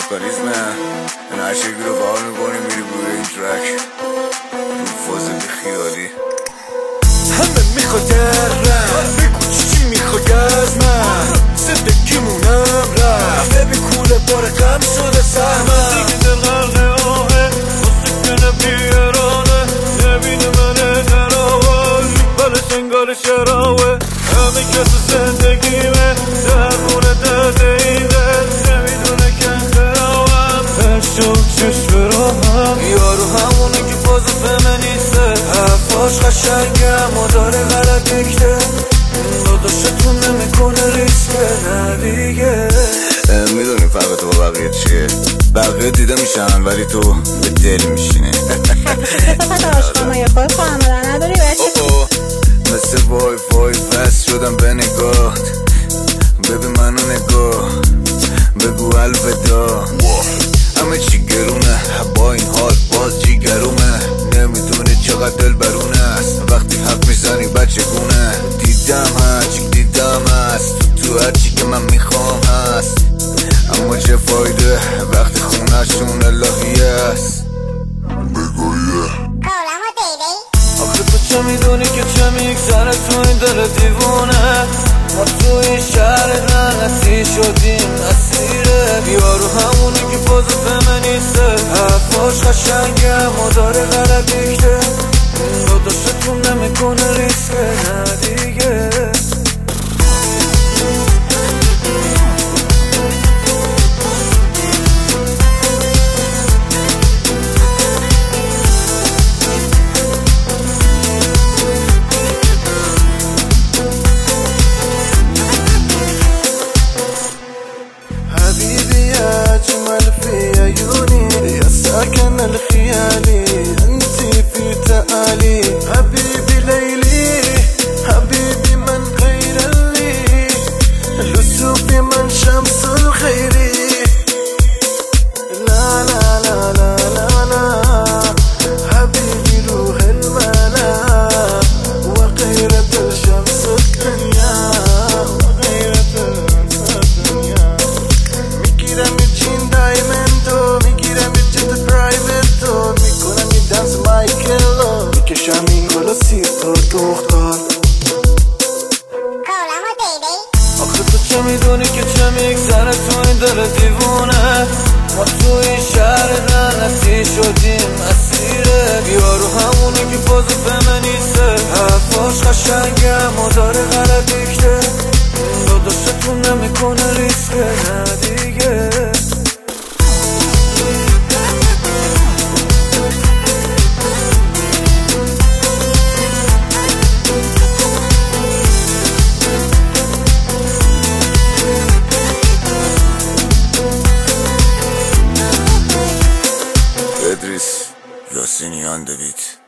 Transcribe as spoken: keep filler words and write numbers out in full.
مکانیزمه این هر شکلی رو کار میکنی میری بوی این ترک فاز بیخیالی همه میخواد درم بگو چی میخواد از من زندگیمونم رفت ببین کوله بار غم شده سهمم دیگه دل غرق آهه واسه کنه بیرانه نبینه من خرابه بله سنگار شراوه همه کس زندگیمه درمونه درد این درد نمیدونه که خرابم هشتا و چشم براهم یارو همونه که باز فمنیسته حرفاش قشنگم و داره غلط میکته داداشتون نمیکنه ریسکه نه دیگه میدونی فرق تو با بقیه چیه؟ بقیه دیده میشن ولی تو به دل میشینه مثل عاشقانه خود فهمدن نداری بچه مثل وای وای وست شدم به نگاهت ببین منو نگاه بگو الودا همه چی گرونه با این حال باز جیگرومه نمیدونی چقدر دل برونه است وقتی حق میزنی بچه گونه دیدم هرچی دیدم هست تو هرچی که من میخوام هست اما چه فایده وقتی خونهشون الهیه است بگویه آخه تو چه میدونی که چه میگذره تو این دل دیوونه ما تو این شهر لعنتی شدیم اسیره یارو همونی که باز فمنیسته حرفاش قشنگم و داره غلط میکته داداشتون نمیکنه ریسکه نه دیگه حبيبي يا أجمل في عيوني يا ساكن الخيالي أنتي في تآلي حبيبي ليلي حبيبي من غير اللي لسوفي من شمس الخير لا لا لا لا لا لا حبيبي روح الملا وغيرة الشمس الدنيا میکشم این گل سیر تو دختر آخه تو چه میدونی که چه میگذره تو این دل دیوونه ما تو این شهر لعنتی شدیم اسیره یارو همونی که باز فمنیسته حرفاش قشنگم و داره غلط میکته داداشتون نمیکنه ریسکه نه دیگه یاسینیان دوید